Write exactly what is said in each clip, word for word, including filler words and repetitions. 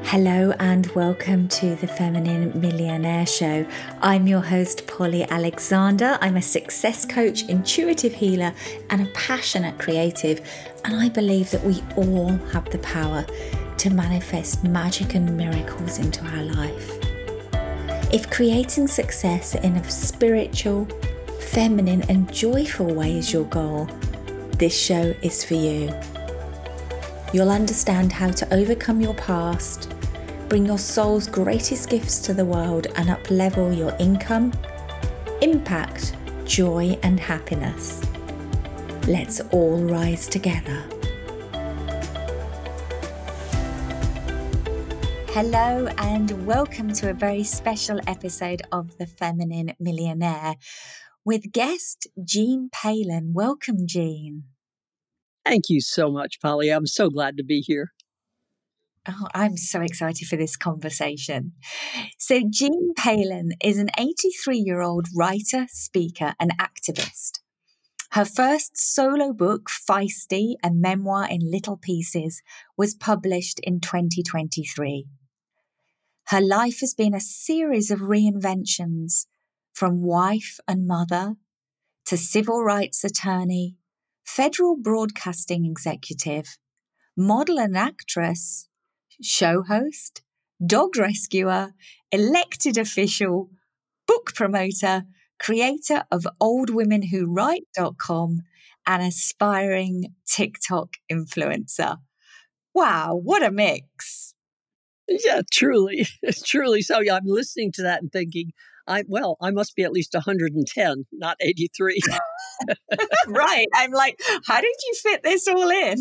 Hello and welcome to the Feminine Millionaire Show. I'm your host, Polly Alexander. I'm a success coach, intuitive healer, and a passionate creative. And I believe that we all have the power to manifest magic and miracles into our life. If creating success in a spiritual, feminine, and joyful way is your goal, this show is for you. You'll understand how to overcome your past, bring your soul's greatest gifts to the world, and up-level your income, impact, joy, and happiness. Let's all rise together. Hello and welcome to a very special episode of The Feminine Millionaire with guest Jean Palin. Welcome, Jean. Thank you so much, Polly. I'm so glad to be here. Oh, I'm so excited for this conversation. So Jean Palin is an eighty-three-year-old writer, speaker, and activist. Her first solo book, Feisty, a memoir in little pieces, was published in twenty twenty-three. Her life has been a series of reinventions, from wife and mother to civil rights attorney, federal broadcasting executive, model and actress, show host, dog rescuer, elected official, book promoter, creator of old women who write dot com, and aspiring TikTok influencer. Wow, what a mix. Yeah, truly, truly. So yeah, I'm listening to that and thinking, I well, I must be at least one hundred ten, not eighty-three. Right. I'm like, how did you fit this all in?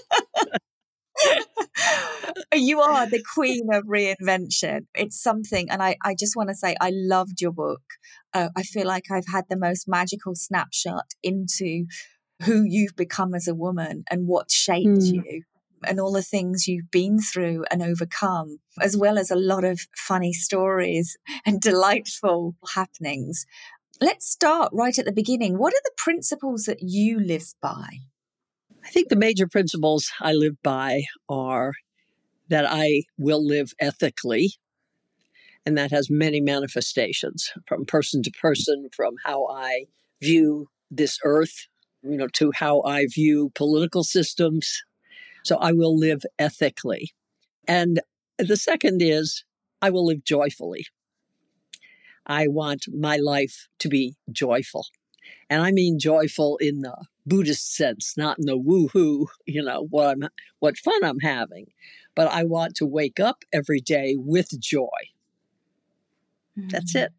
You are the queen of reinvention. It's something, and I, I just want to say I loved your book. Uh, I feel like I've had the most magical snapshot into who you've become as a woman and what shaped mm. you and all the things you've been through and overcome, as well as a lot of funny stories and delightful happenings. Let's start right at the beginning. What are the principles that you live by? I think the major principles I live by are that I will live ethically, and that has many manifestations from person to person, from how I view this earth, you know, to how I view political systems. So I will live ethically. And the second is I will live joyfully. I want my life to be joyful. And I mean joyful in the Buddhist sense, not in the woo-hoo, you know, what I'm, what fun I'm having. But I want to wake up every day with joy. Mm. That's it.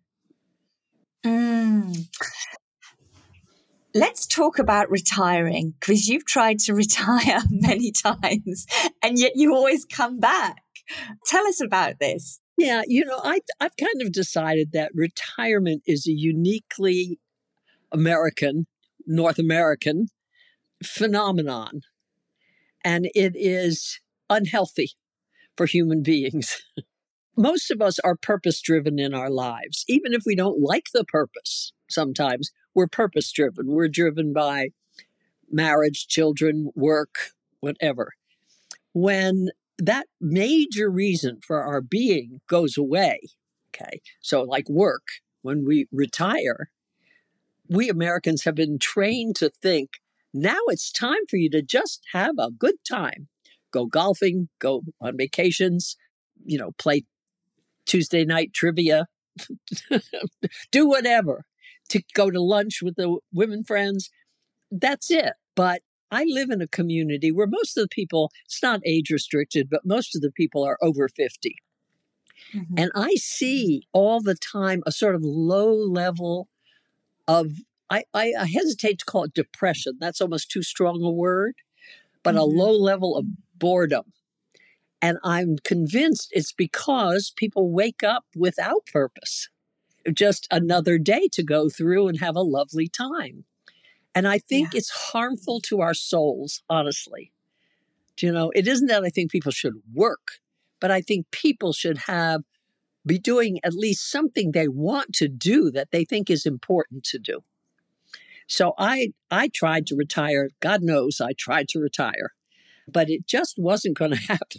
Mm. Let's talk about retiring, because you've tried to retire many times and yet you always come back. Tell us about this. Yeah, you know, I, I've kind of decided that retirement is a uniquely American, North American phenomenon. And it is unhealthy for human beings. Most of us are purpose-driven in our lives. Even if we don't like the purpose, sometimes we're purpose-driven. We're driven by marriage, children, work, whatever. When that major reason for our being goes away, okay, so like work, when we retire, we Americans have been trained to think, now it's time for you to just have a good time. Go golfing, go on vacations, you know, play Tuesday night trivia, do whatever, to go to lunch with the women friends. That's it. But I live in a community where most of the people, it's not age restricted, but most of the people are over fifty. Mm-hmm. And I see all the time a sort of low level of, I, I, I hesitate to call it depression. That's almost too strong a word, but mm-hmm. a low level of boredom. And I'm convinced it's because people wake up without purpose, just another day to go through and have a lovely time. And I think yeah. it's harmful to our souls, honestly. Do you know, it isn't that I think people should work, but I think people should have, be doing at least something they want to do that they think is important to do. So I, I tried to retire. God knows I tried to retire, but it just wasn't going to happen.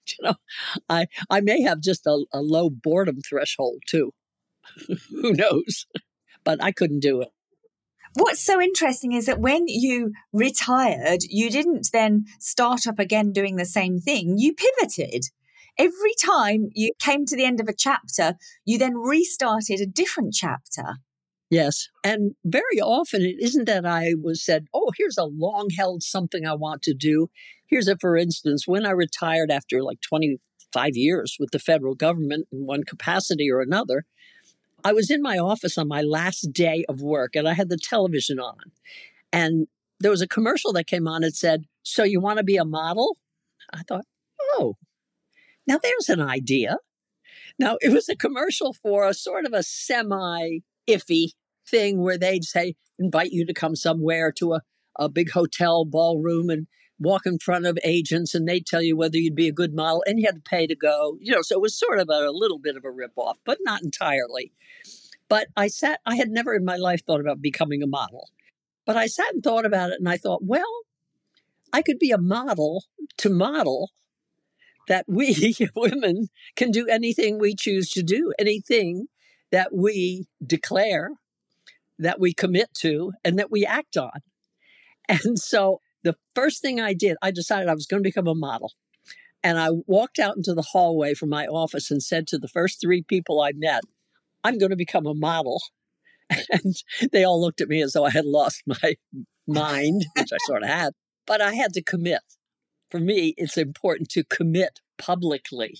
You know, I, I may have just a, a low boredom threshold too. Who knows? But I couldn't do it. What's so interesting is that when you retired, you didn't then start up again doing the same thing. You pivoted. Every time you came to the end of a chapter, you then restarted a different chapter. Yes. And very often it isn't that I was said, oh, here's a long held something I want to do. Here's a, for instance, when I retired after like twenty-five years with the federal government in one capacity or another, I was in my office on my last day of work and I had the television on. And there was a commercial that came on that said, so you want to be a model? I thought, oh, now there's an idea. Now, it was a commercial for a sort of a semi-iffy thing where they'd say, invite you to come somewhere to a, a big hotel ballroom and walk in front of agents, and they'd tell you whether you'd be a good model, and you had to pay to go. You know, so it was sort of a, a little bit of a ripoff, but not entirely. But I sat, I had never in my life thought about becoming a model. But I sat and thought about it, and I thought, well, I could be a model to model that we women can do anything we choose to do, anything that we declare, that we commit to, and that we act on. And so the first thing I did, I decided I was going to become a model. And I walked out into the hallway from my office and said to the first three people I met, I'm going to become a model. And they all looked at me as though I had lost my mind, which I sort of had. But I had to commit. For me, it's important to commit publicly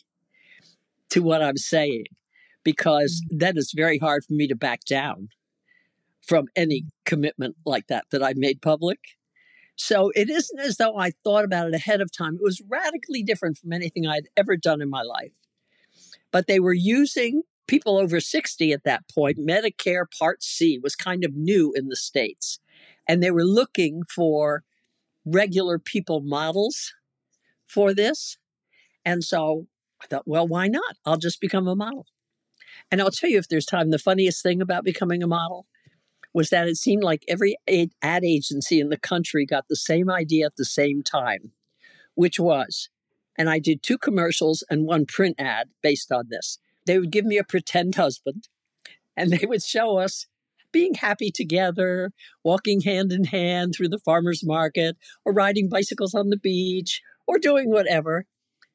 to what I'm saying, because then it's very hard for me to back down from any commitment like that that I made public. So it isn't as though I thought about it ahead of time. It was radically different from anything I'd ever done in my life. But they were using people over sixty at that point. Medicare Part C was kind of new in the States. And they were looking for regular people models for this. And so I thought, well, why not? I'll just become a model. And I'll tell you, if there's time, the funniest thing about becoming a model was that it seemed like every ad agency in the country got the same idea at the same time, which was, and I did two commercials and one print ad based on this. They would give me a pretend husband, and they would show us being happy together, walking hand in hand through the farmer's market, or riding bicycles on the beach, or doing whatever.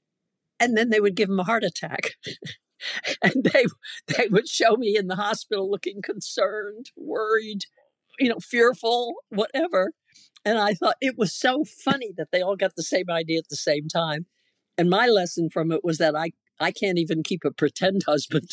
And then they would give him a heart attack. And they they would show me in the hospital looking concerned, worried, you know, fearful, whatever. And I thought it was so funny that they all got the same idea at the same time. And my lesson from it was that I, I can't even keep a pretend husband.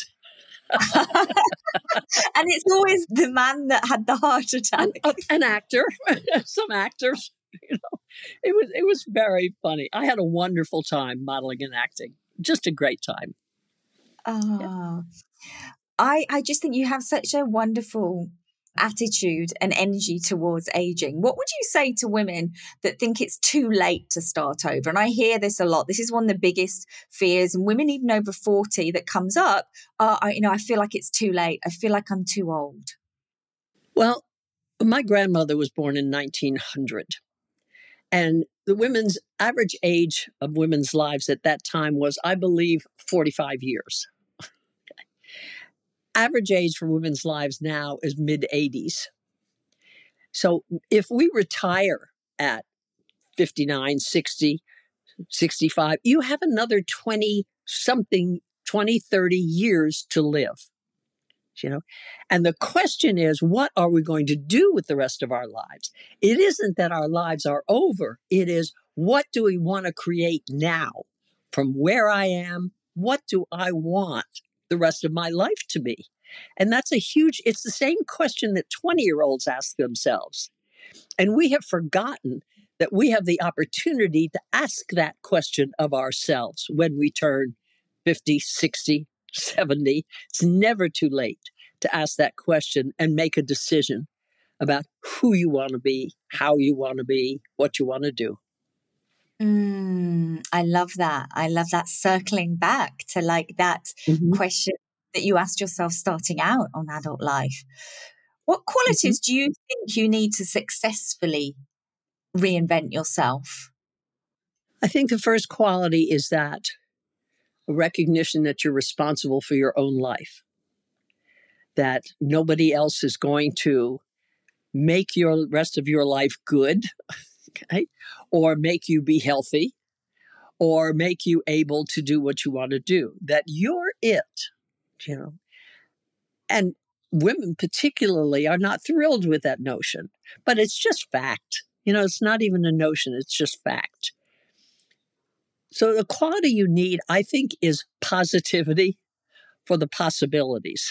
And it's always the man that had the heart attack. An, an actor, some actors, you know. It was it was very funny. I had a wonderful time modeling and acting. Just a great time. Oh, yeah. I, I just think you have such a wonderful attitude and energy towards aging. What would you say to women that think it's too late to start over? And I hear this a lot. This is one of the biggest fears, and women even over forty that comes up are, I, you know, I feel like it's too late. I feel like I'm too old. Well, my grandmother was born in nineteen hundred. And the women's average age of women's lives at that time was, I believe, forty-five years. Average age for women's lives now is mid eighties. So if we retire at fifty-nine, sixty, sixty-five, you have another twenty something, twenty, thirty years to live. You know, and the question is, what are we going to do with the rest of our lives? It isn't that our lives are over. It is, what do we want to create now? From where I am, what do I want the rest of my life to be? And that's a huge, it's the same question that twenty-year-olds ask themselves. And we have forgotten that we have the opportunity to ask that question of ourselves when we turn fifty, sixty, seventy. It's never too late to ask that question and make a decision about who you want to be, how you want to be, what you want to do. Mm, I love that. I love that, circling back to like that Mm-hmm. question that you asked yourself starting out on adult life. What qualities mm-hmm. do you think you need to successfully reinvent yourself? I think the first quality is that a recognition that you're responsible for your own life, that nobody else is going to make your rest of your life good, okay, or make you be healthy, or make you able to do what you want to do, that you're it, you know. And women particularly are not thrilled with that notion, but it's just fact. You know, it's not even a notion, it's just fact. So the quality you need, I think, is positivity for the possibilities.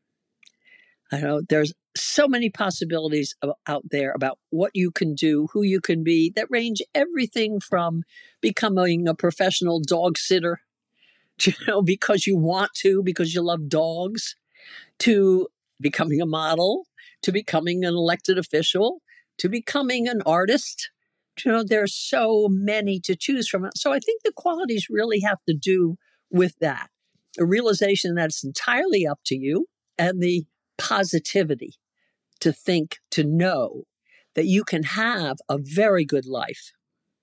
I know there's so many possibilities out there about what you can do, who you can be, that range everything from becoming a professional dog sitter, you know, because you want to, because you love dogs, to becoming a model, to becoming an elected official, to becoming an artist. You know, there's so many to choose from. So I think the qualities really have to do with that. A realization that it's entirely up to you, and the positivity to think, to know that you can have a very good life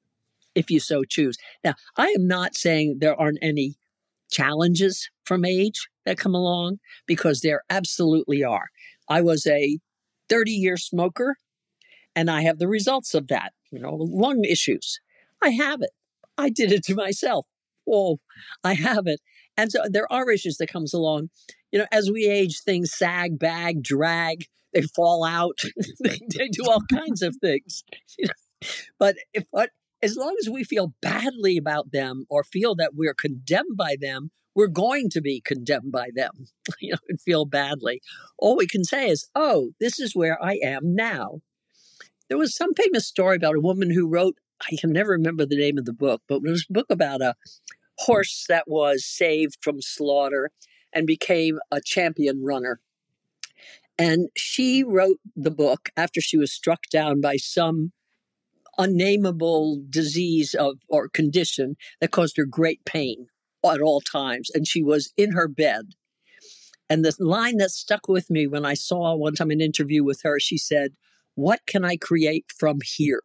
if you so choose. Now, I am not saying there aren't any challenges from age that come along, because there absolutely are. I was a thirty-year smoker, and I have the results of that, you know, lung issues. I have it. I did it to myself. Oh, I have it. And so there are issues that comes along. You know, as we age, things sag, bag, drag, they fall out. they, they do all kinds of things. You know? But if but as long as we feel badly about them, or feel that we're condemned by them, we're going to be condemned by them, you know, and feel badly. All we can say is, oh, this is where I am now. There was some famous story about a woman who wrote, I can never remember the name of the book, but it was a book about a horse that was saved from slaughter and became a champion runner. And she wrote the book after she was struck down by some unnameable disease of or condition that caused her great pain at all times. And she was in her bed. And the line that stuck with me when I saw one time an interview with her, she said, "What can I create from here?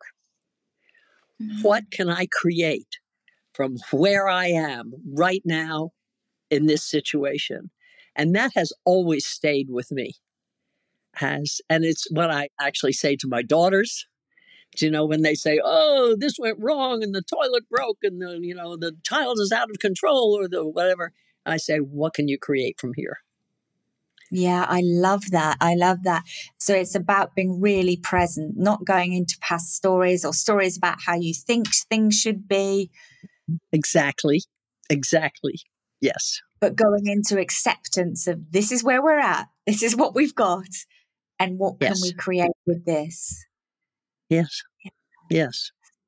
Mm-hmm. What can I create from where I am right now in this situation?" And that has always stayed with me. Has, and it's what I actually say to my daughters. You know, when they say, "Oh, this went wrong and the toilet broke and the, you know, the child is out of control," or the whatever, I say, "What can you create from here?" Yeah, I love that. I love that. So it's about being really present, not going into past stories or stories about how you think things should be. Exactly. Exactly. Yes. But going into acceptance of this is where we're at. This is what we've got. And what yes. can we create with this? Yes. Yes.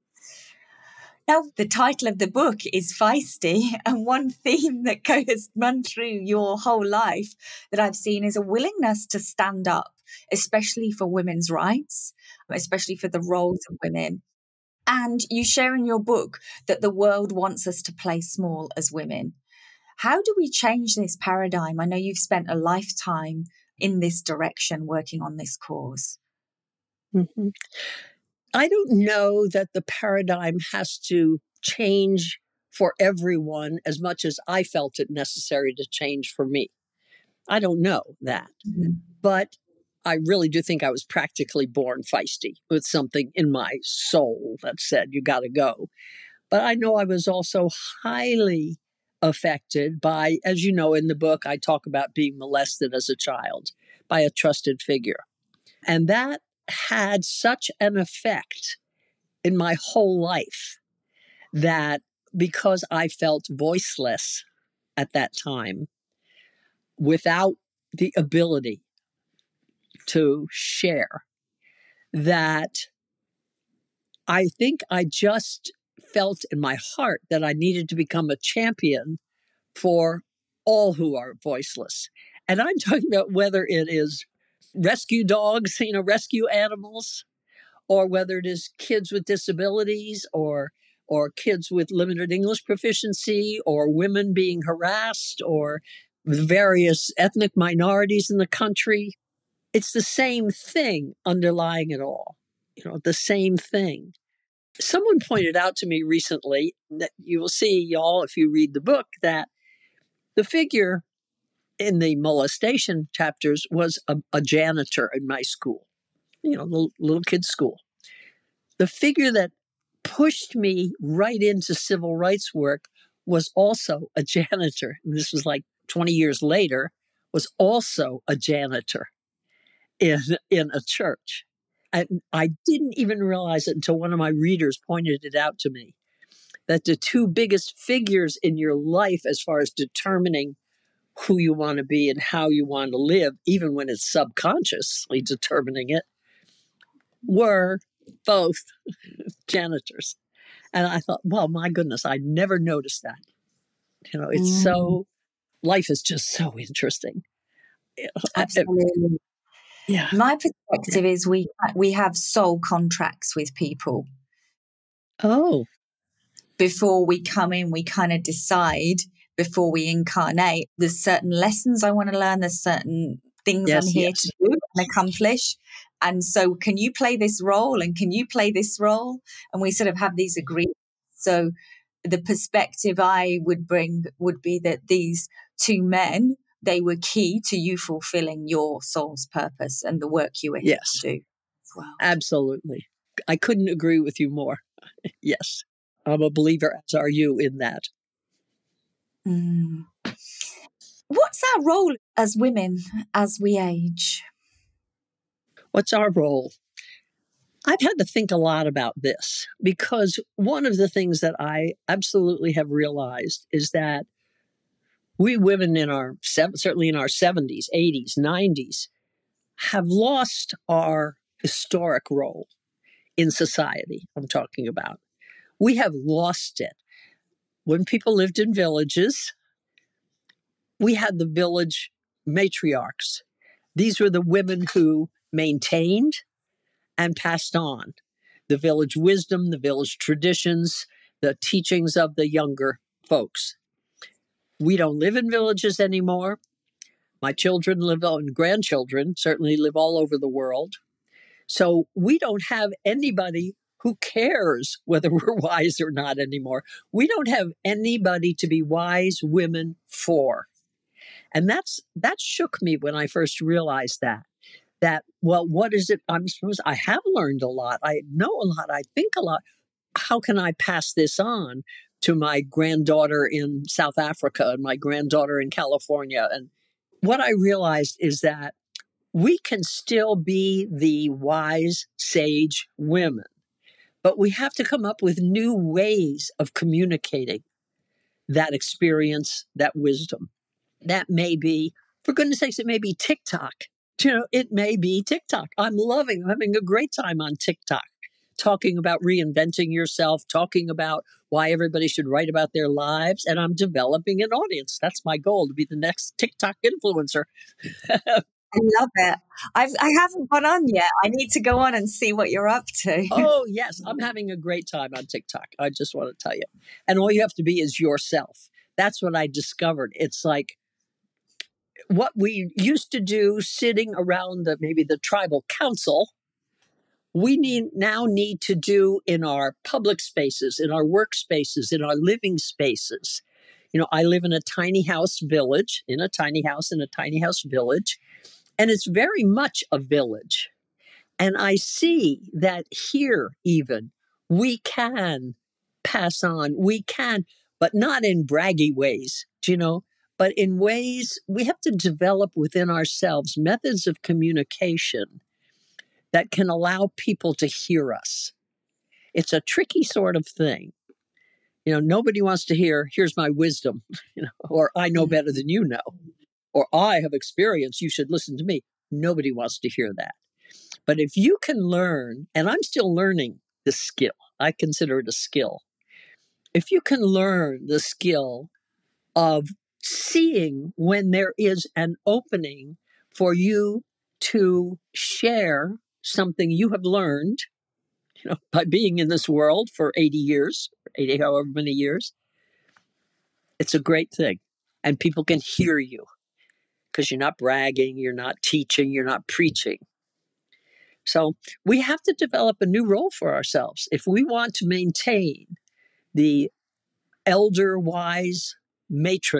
Now, the title of the book is Feisty, and one theme that goes run through your whole life that I've seen is a willingness to stand up, especially for women's rights, especially for the roles of women. And you share in your book that the world wants us to play small as women. How do we change this paradigm? I know you've spent a lifetime in this direction working on this cause. Mm-hmm. I don't know that the paradigm has to change for everyone as much as I felt it necessary to change for me. I don't know that. Mm-hmm. But I really do think I was practically born feisty, with something in my soul that said, you got to go. But I know I was also highly affected by, as you know, in the book, I talk about being molested as a child by a trusted figure. And that had such an effect in my whole life that because I felt voiceless at that time, without the ability to share, that I think I just felt in my heart that I needed to become a champion for all who are voiceless. And I'm talking about whether it is rescue dogs, you know, rescue animals, or whether it is kids with disabilities, or or kids with limited English proficiency, or women being harassed, or various ethnic minorities in the country. It's the same thing underlying it all, you know, the same thing. Someone pointed out to me recently that you will see, y'all, if you read the book, that The figure in the molestation chapters was a, a janitor in my school, you know, little, little kids' school. The figure that pushed me right into civil rights work was also a janitor. And this was like twenty years later, was also a janitor in, in a church. And I didn't even realize it until one of my readers pointed it out to me, that the two biggest figures in your life as far as determining who you want to be and how you want to live, even when it's subconsciously determining it, were both janitors. And I thought, well, my goodness, I never noticed that. You know, it's mm. so, life is just so interesting. Absolutely. Yeah. My perspective yeah. is we we have soul contracts with people. Oh. Before we come in, we kind of decide, before we incarnate, there's certain lessons I want to learn, there's certain things yes, I'm here yes. to do and accomplish. And so can you play this role and can you play this role? And we sort of have these agreements. So the perspective I would bring would be that these two men, they were key to you fulfilling your soul's purpose and the work you were here yes. to do as well. Absolutely. I couldn't agree with you more. Yes. I'm a believer, as are you, in that. Mm. What's our role as women as we age? What's our role? I've had to think a lot about this, because one of the things that I absolutely have realized is that we women in our, certainly in our seventies, eighties, nineties, have lost our historic role in society, I'm talking about. We have lost it. When people lived in villages, we had the village matriarchs. These were the women who maintained and passed on the village wisdom, the village traditions, the teachings of the younger folks. We don't live in villages anymore. My children live, and grandchildren certainly live all over the world. So we don't have anybody who cares whether we're wise or not anymore. We don't have anybody to be wise women for. And that's that shook me when I first realized that. That, well, what is it I'm supposed I have learned a lot. I know a lot. I think a lot. How can I pass this on to my granddaughter in South Africa and my granddaughter in California? And what I realized is that we can still be the wise, sage women, but we have to come up with new ways of communicating that experience, that wisdom. That may be, for goodness sakes, it may be TikTok. You know, it may be TikTok. I'm loving, I'm having a great time on TikTok, talking about reinventing yourself, talking about why everybody should write about their lives. And I'm developing an audience. That's my goal, to be the next TikTok influencer. I love it. I've, I haven't gone on yet. I need to go on and see what you're up to. Oh, yes. I'm having a great time on TikTok. I just want to tell you. And all you have to be is yourself. That's what I discovered. It's like what we used to do sitting around the maybe the tribal council, we need now need to do in our public spaces, in our workspaces, in our living spaces. You know, I live in a tiny house village, in a tiny house, in a tiny house village. And it's very much a village. And I see that here, even, we can pass on, we can, but not in braggy ways, you know, but in ways we have to develop within ourselves methods of communication that can allow people to hear us. It's a tricky sort of thing. You know, nobody wants to hear, here's my wisdom, you know, or I know better than you know, or I have experience, you should listen to me. Nobody wants to hear that. But if you can learn, and I'm still learning the skill, I consider it a skill. If you can learn the skill of seeing when there is an opening for you to share something you have learned, you know, by being in this world for eighty years, eighty, however many years, it's a great thing. And people can hear you because you're not bragging, you're not teaching, you're not preaching. So we have to develop a new role for ourselves. If we want to maintain the elder wise matri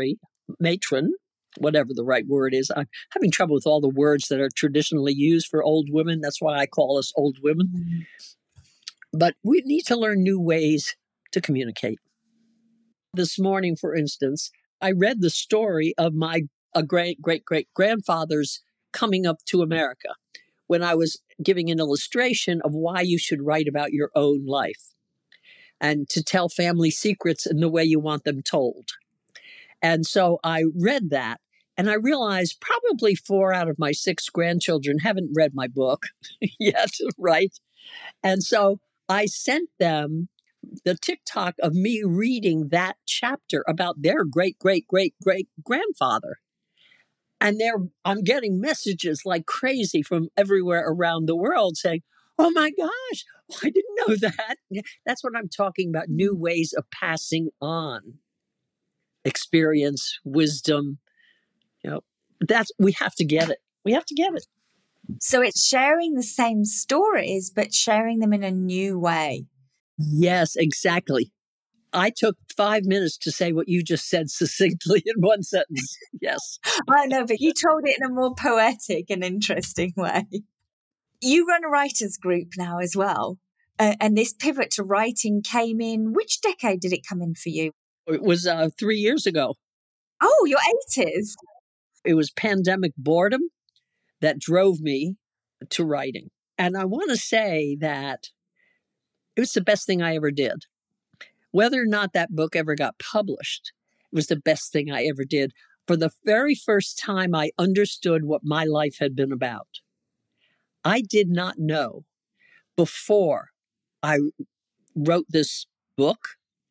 matron, whatever the right word is. I'm having trouble with all the words that are traditionally used for old women. That's why I call us old women. Mm. But we need to learn new ways to communicate. This morning, for instance, I read the story of my a great great great grandfather's coming up to America when I was giving an illustration of why you should write about your own life and to tell family secrets in the way you want them told. And so I read that, and I realized probably four out of my six grandchildren haven't read my book yet, right? And so I sent them the TikTok of me reading that chapter about their great, great, great, great grandfather. And they're, I'm getting messages like crazy from everywhere around the world saying, oh my gosh, I didn't know that. That's what I'm talking about, new ways of passing on experience, wisdom. You know, that's, we have to get it. We have to get it. So it's sharing the same stories, but sharing them in a new way. Yes, exactly. I took five minutes to say what you just said succinctly in one sentence. Yes. I know, but you told it in a more poetic and interesting way. You run a writers group now as well. Uh, and this pivot to writing came in, which decade did it come in for you? It was uh, three years ago. Oh, your eighties. It was pandemic boredom that drove me to writing. And I want to say that it was the best thing I ever did. Whether or not that book ever got published, it was the best thing I ever did. For the very first time, I understood what my life had been about. I did not know before I wrote this book.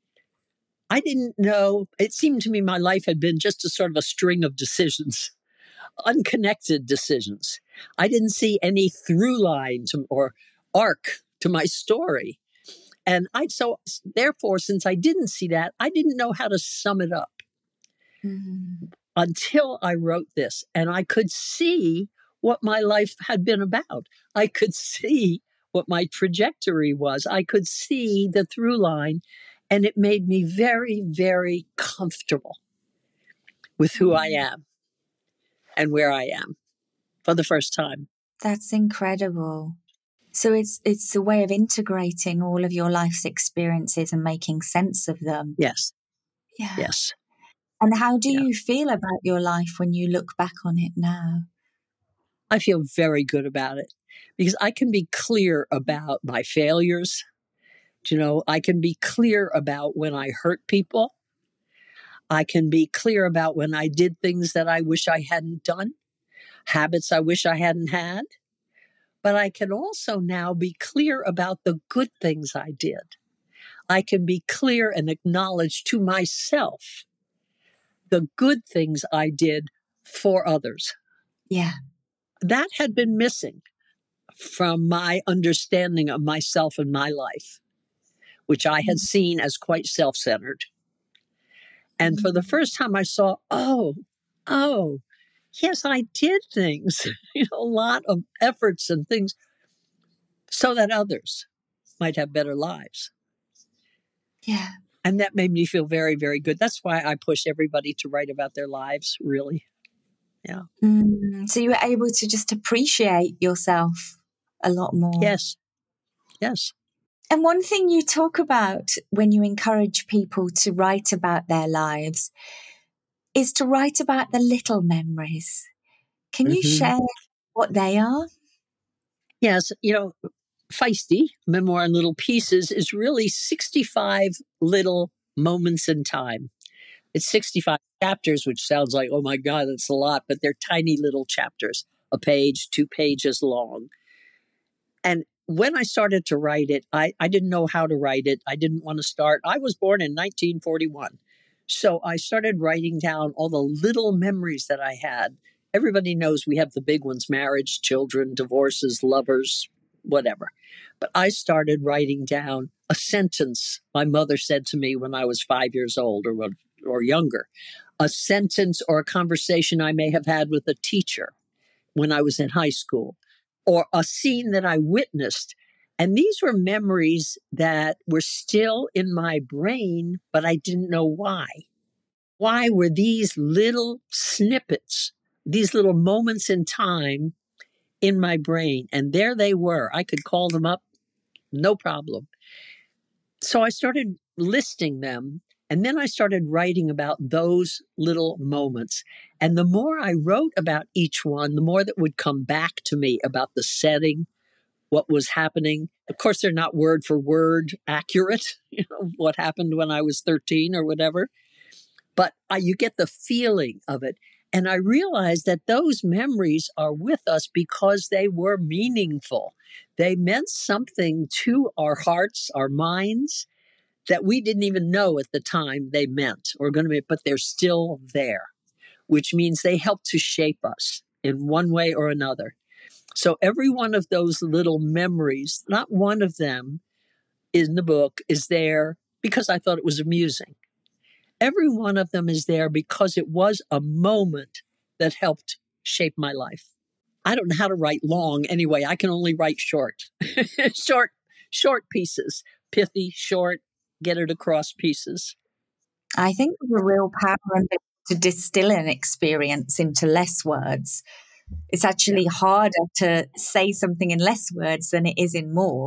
I didn't know. It seemed to me my life had been just a sort of a string of decisions, unconnected decisions. I didn't see any through line to, or arc to my story. And I, so therefore, since I didn't see that, I didn't know how to sum it up Mm-hmm. until I wrote this. And I could see what my life had been about. I could see what my trajectory was. I could see the through line. And it made me very, very comfortable with who I am and where I am for the first time. That's incredible. So it's it's a way of integrating all of your life's experiences and making sense of them. Yes. Yeah. Yes. And how do Yeah. you feel about your life when you look back on it now? I feel very good about it because I can be clear about my failures. You know, I can be clear about when I hurt people. I can be clear about when I did things that I wish I hadn't done, habits I wish I hadn't had. But I can also now be clear about the good things I did. I can be clear and acknowledge to myself the good things I did for others. Yeah. That had been missing from my understanding of myself and my life, which I had seen as quite self-centered. And for the first time I saw, oh, oh, yes, I did things, you know, a lot of efforts and things so that others might have better lives. Yeah. And that made me feel very, very good. That's why I push everybody to write about their lives, really. Yeah. Mm, so you were able to just appreciate yourself a lot more. Yes. Yes. And one thing you talk about when you encourage people to write about their lives is to write about the little memories. Can you Mhm. share what they are? Yes. You know, Feisty, Memoir in Little Pieces, is really sixty-five little moments in time. It's sixty-five chapters, which sounds like, oh my God, that's a lot, but they're tiny little chapters, a page, two pages long. And when I started to write it, I, I didn't know how to write it. I didn't want to start. I was born in nineteen forty-one. So I started writing down all the little memories that I had. Everybody knows we have the big ones: marriage, children, divorces, lovers, whatever. But I started writing down a sentence my mother said to me when I was five years old or, or younger, a sentence or a conversation I may have had with a teacher when I was in high school, or a scene that I witnessed. And these were memories that were still in my brain, but I didn't know why. why were these little snippets, these little moments in time in my brain? And there they were. I could call them up, no problem. So I started listing them. And then I started writing about those little moments. And the more I wrote about each one, the more that would come back to me about the setting, what was happening. Of course, they're not word for word accurate, you know, what happened when I was thirteen or whatever. But uh, you get the feeling of it. And I realized that those memories are with us because they were meaningful. They meant something to our hearts, our minds, that we didn't even know at the time they meant or going to be, but they're still there, which means they help to shape us in one way or another. So every one of those little memories, not one of them in the book is there because I thought it was amusing. Every one of them is there because it was a moment that helped shape my life. I don't know how to write long anyway. I can only write short, short, short pieces, pithy, short, get it across pieces. I think there's a real power in it to distill an experience into less words. It's actually yeah. harder to say something in less words than it is in more.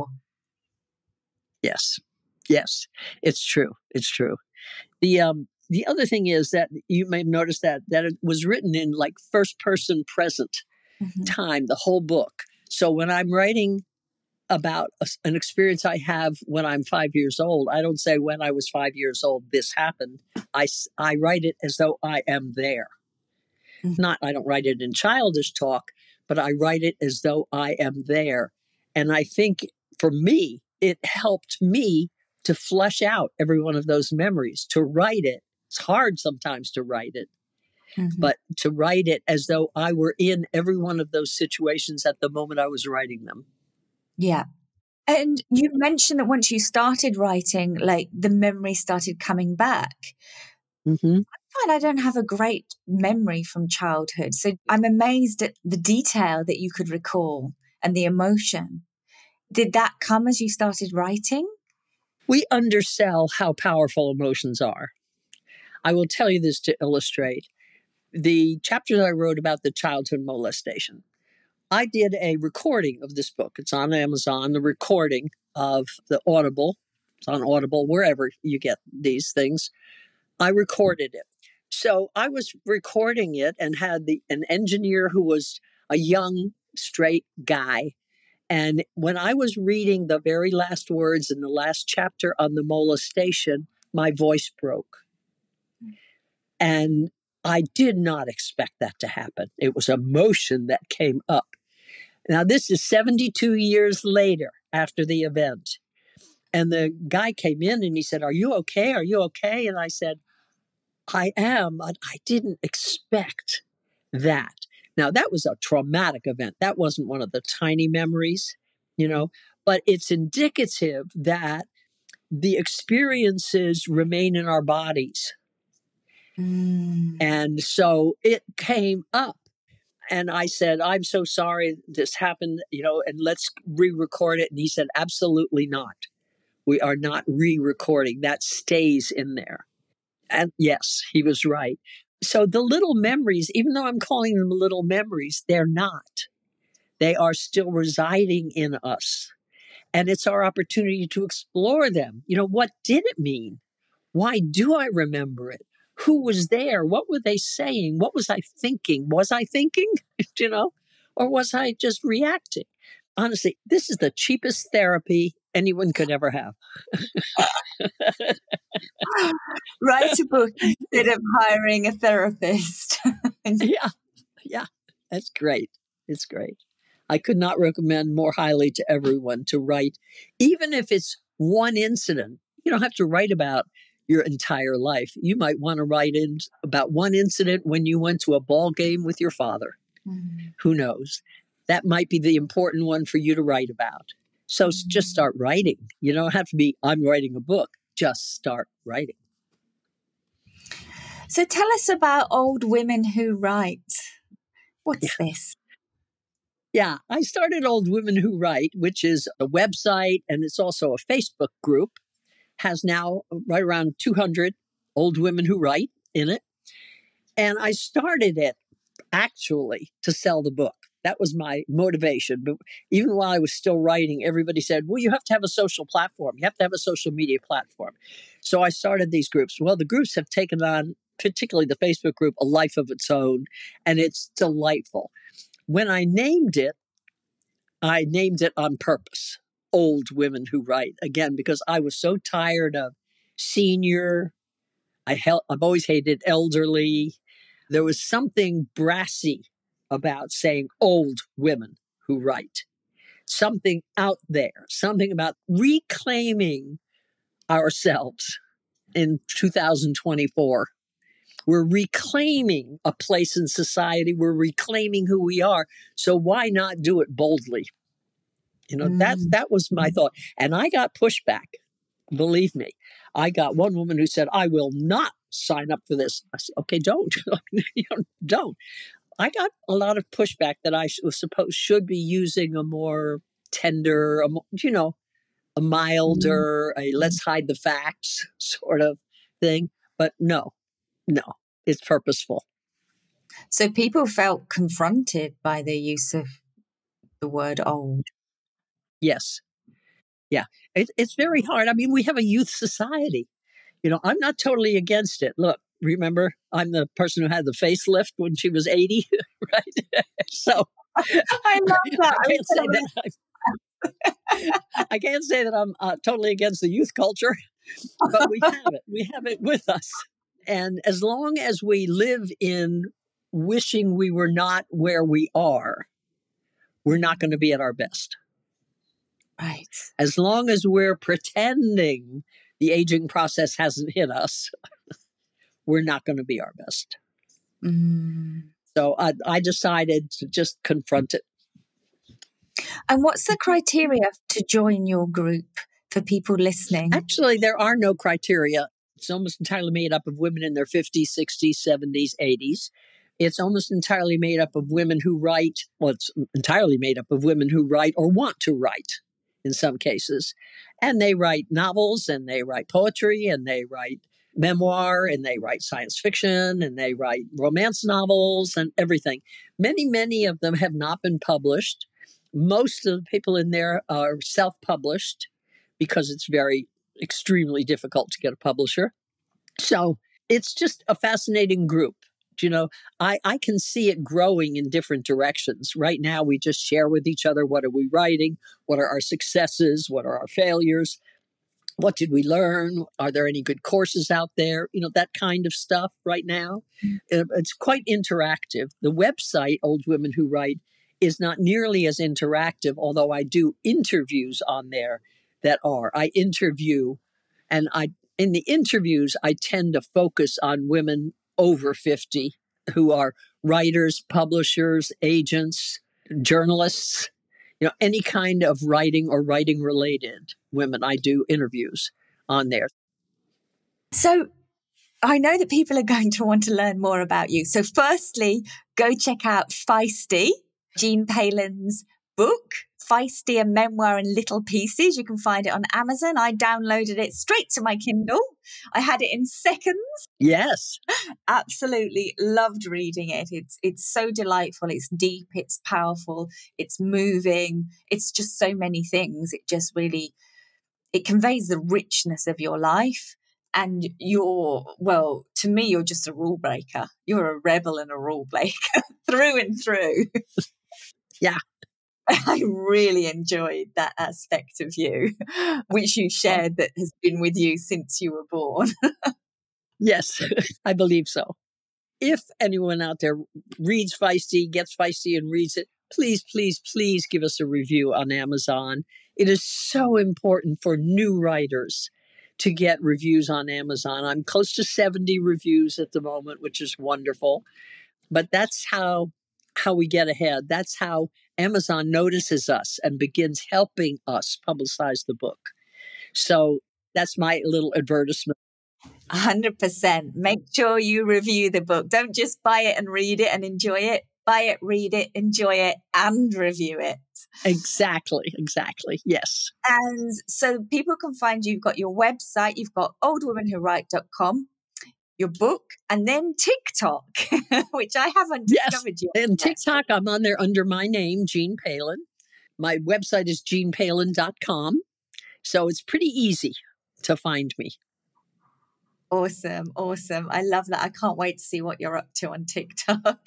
Yes, yes, it's true. It's true. The um, the other thing is that you may have noticed that that it was written in like first person present mm-hmm. time, the whole book. So when I'm writing about a, an experience I have when I'm five years old, I don't say when I was five years old, this happened. I, I write it as though I am there. Mm-hmm. Not, I don't write it in childish talk, but I write it as though I am there. And I think for me, it helped me to flush out every one of those memories, to write it. It's hard sometimes to write it, mm-hmm. but to write it as though I were in every one of those situations at the moment I was writing them. Yeah. And you mentioned that once you started writing, like the memory started coming back. Mm-hmm. I find I don't have a great memory from childhood. So I'm amazed at the detail that you could recall and the emotion. Did that come as you started writing? We undersell how powerful emotions are. I will tell you this to illustrate. The chapter that I wrote about the childhood molestation, I did a recording of this book. It's on Amazon, the recording of the Audible. It's on Audible, wherever you get these things. I recorded it. So I was recording it and had the an engineer who was a young, straight guy. And when I was reading the very last words in the last chapter on the molestation, my voice broke. And I did not expect that to happen. It was emotion that came up. Now, this is seventy-two years later after the event. And the guy came in and he said, "Are you okay? Are you okay?" And I said, "I am. I didn't expect that." Now, that was a traumatic event. That wasn't one of the tiny memories, you know, but it's indicative that the experiences remain in our bodies. Mm. And so it came up. And I said, "I'm so sorry this happened, you know, and let's re-record it." And he said, "Absolutely not. We are not re-recording. That stays in there." And yes, he was right. So the little memories, even though I'm calling them little memories, they're not. They are still residing in us. And it's our opportunity to explore them. You know, what did it mean? Why do I remember it? Who was there? What were they saying? What was I thinking? Was I thinking, you know, or was I just reacting? Honestly, this is the cheapest therapy anyone could ever have. Write a book instead of hiring a therapist. yeah, yeah, that's great. It's great. I could not recommend more highly to everyone to write, even if it's one incident. You don't have to write about your entire life. You might want to write in about one incident when you went to a ball game with your father. Mm. Who knows? That might be the important one for you to write about. So mm. just start writing. You don't have to be, "I'm writing a book." Just start writing. So tell us about Old Women Who Write. What's yeah. this? Yeah, I started Old Women Who Write, which is a website, and it's also a Facebook group. Has now right around two hundred Old Women Who Write in it. And I started it actually to sell the book. That was my motivation. But even while I was still writing, everybody said, well, you have to have a social platform. You have to have a social media platform. So I started these groups. Well, the groups have taken on, particularly the Facebook group, a life of its own, and it's delightful. When I named it, I named it on purpose, Old Women Who Write, again, because I was so tired of senior. I hel- I've always hated elderly. There was something brassy about saying old women who write, something out there, something about reclaiming ourselves in two thousand twenty-four. We're reclaiming a place in society. We're reclaiming who we are. So why not do it boldly? You know, that Mm. that was my thought. And I got pushback. Believe me, I got one woman who said, I will not sign up for this. I said, okay, don't. You know, don't. I got a lot of pushback that I was supposed should be using a more tender, a more, you know, a milder, a let's hide the facts sort of thing. But no, no, it's purposeful. So people felt confronted by the use of the word old. Yes. Yeah. It, it's very hard. I mean, we have a youth society. You know, I'm not totally against it. Look, remember, I'm the person who had the facelift when she was eighty, right? So I love that. I can't say that I'm, I can't say that I'm uh, totally against the youth culture, but we have it. We have it with us. And as long as we live in wishing we were not where we are, we're not going to be at our best. Right. As long as we're pretending the aging process hasn't hit us, we're not going to be our best. Mm. So I, I decided to just confront it. And what's the criteria to join your group for people listening? Actually, there are no criteria. It's almost entirely made up of women in their fifties, sixties, seventies, eighties. It's almost entirely made up of women who write. Well, it's entirely made up of women who write or want to write in some cases. And they write novels and they write poetry and they write memoir and they write science fiction and they write romance novels and everything. Many, many of them have not been published. Most of the people in there are self-published because it's very extremely difficult to get a publisher. So it's just a fascinating group. You know, I, I can see it growing in different directions. Right now, we just share with each other, what are we writing? What are our successes? What are our failures? What did we learn? Are there any good courses out there? You know, that kind of stuff right now. It's quite interactive. The website, Old Women Who Write, is not nearly as interactive, although I do interviews on there that are. I interview, and I in the interviews, I tend to focus on women over fifty who are writers, publishers, agents, journalists, you know, any kind of writing or writing related women. I do interviews on there. So I know that people are going to want to learn more about you. So firstly, go check out Feisty, Jean Palin's book, Feisty, a memoir in little pieces. You can find it on Amazon. I downloaded it straight to my Kindle. I had it in seconds. Yes. Absolutely loved reading it. It's it's so delightful. It's deep. It's powerful. It's moving. It's just so many things. It just really, it conveys the richness of your life. And you're, well, to me, you're just a rule breaker. You're a rebel and a rule breaker through and through. Yeah. I really enjoyed that aspect of you, which you shared that has been with you since you were born. Yes, I believe so. If anyone out there reads Feisty, gets Feisty and reads it, please, please, please give us a review on Amazon. It is so important for new writers to get reviews on Amazon. I'm close to seventy reviews at the moment, which is wonderful. But that's how how we get ahead. That's how Amazon notices us and begins helping us publicize the book. So that's my little advertisement. one hundred percent. Make sure you review the book. Don't just buy it and read it and enjoy it. Buy it, read it, enjoy it, and review it. Exactly, exactly. Yes. And so people can find you. You've got your website. You've got old women who write dot com. your book, and then TikTok, which I haven't Yes, discovered yet. and TikTok, I'm on there under my name, Jean Palin. My website is jean palin dot com. So it's pretty easy to find me. Awesome. Awesome. I love that. I can't wait to see what you're up to on TikTok.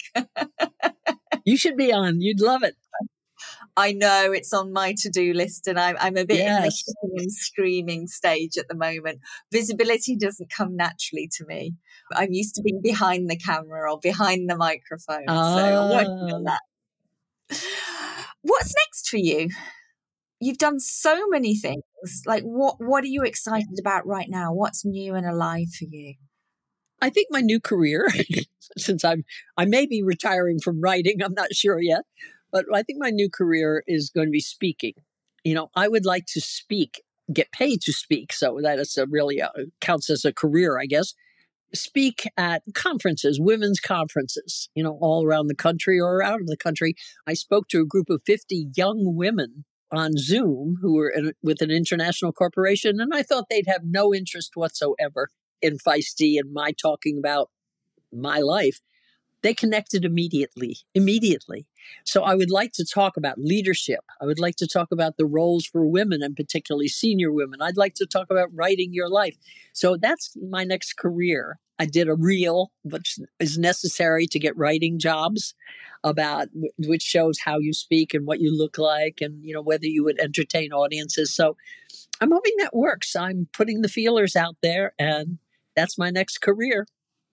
You should be on. You'd love it. I know it's on my to-do list, and I'm, I'm a bit Yes. in the kicking and screaming stage at the moment. Visibility doesn't come naturally to me. I'm used to being behind the camera or behind the microphone. Ah. So I'm working on that. What's next for you? You've done so many things. Like, what, what are you excited about right now? What's new and alive for you? I think my new career, since I'm, I may be retiring from writing, I'm not sure yet, but I think my new career is going to be speaking. You know, I would like to speak, get paid to speak. So that is a really uh, counts as a career, I guess. Speak at conferences, women's conferences, you know, all around the country or out of the country. I spoke to a group of fifty young women on Zoom who were in, with an international corporation, and I thought they'd have no interest whatsoever in Feisty and my talking about my life. They connected immediately, immediately. So I would like to talk about leadership. I would like to talk about the roles for women, and particularly senior women. I'd like to talk about writing your life. So that's my next career. I did a reel, which is necessary to get writing jobs, about which shows how you speak and what you look like, and you know whether you would entertain audiences. So I'm hoping that works. I'm putting the feelers out there, and that's my next career.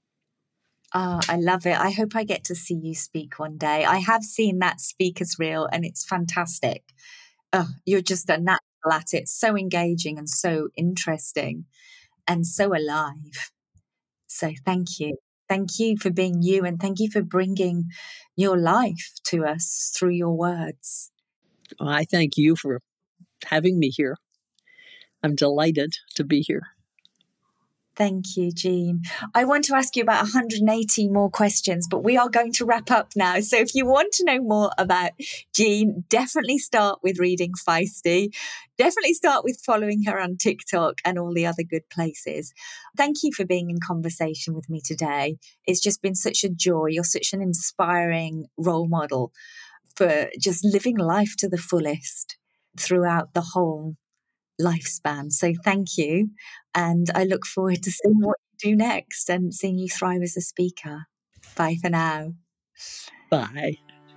Oh, I love it. I hope I get to see you speak one day. I have seen that speaker's reel, and it's fantastic. Oh, you're just a natural at it. So engaging and so interesting and so alive. So thank you. Thank you for being you, and thank you for bringing your life to us through your words. Well, I thank you for having me here. I'm delighted to be here. Thank you, Jean. I want to ask you about one hundred eighty more questions, but we are going to wrap up now. So if you want to know more about Jean, definitely start with reading Feisty. Definitely start with following her on TikTok and all the other good places. Thank you for being in conversation with me today. It's just been such a joy. You're such an inspiring role model for just living life to the fullest throughout the whole lifespan. So thank you. And I look forward to seeing what you do next and seeing you thrive as a speaker. Bye for now. Bye.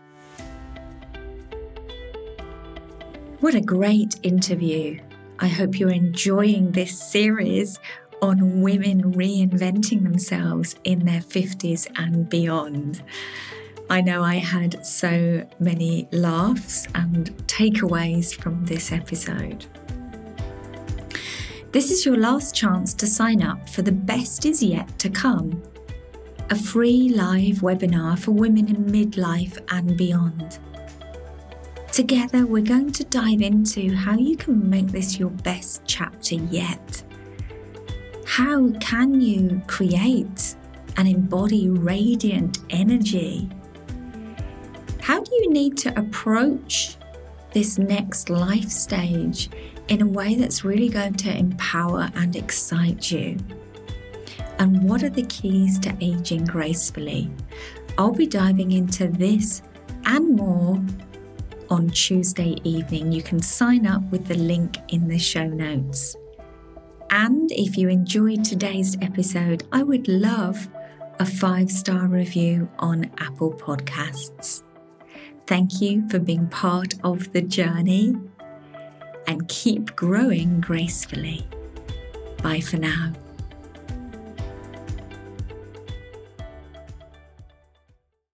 What a great interview. I hope you're enjoying this series on women reinventing themselves in their fifties and beyond. I know I had so many laughs and takeaways from this episode. This is your last chance to sign up for The Best Is Yet to Come, a free live webinar for women in midlife and beyond. Together, we're going to dive into how you can make this your best chapter yet. How can you create and embody radiant energy? How do you need to approach this next life stage in a way that's really going to empower and excite you? And what are the keys to aging gracefully? I'll be diving into this and more on Tuesday evening. You can sign up with the link in the show notes. And if you enjoyed today's episode, I would love a five-star review on Apple Podcasts. Thank you for being part of the journey, and keep growing gracefully. Bye for now.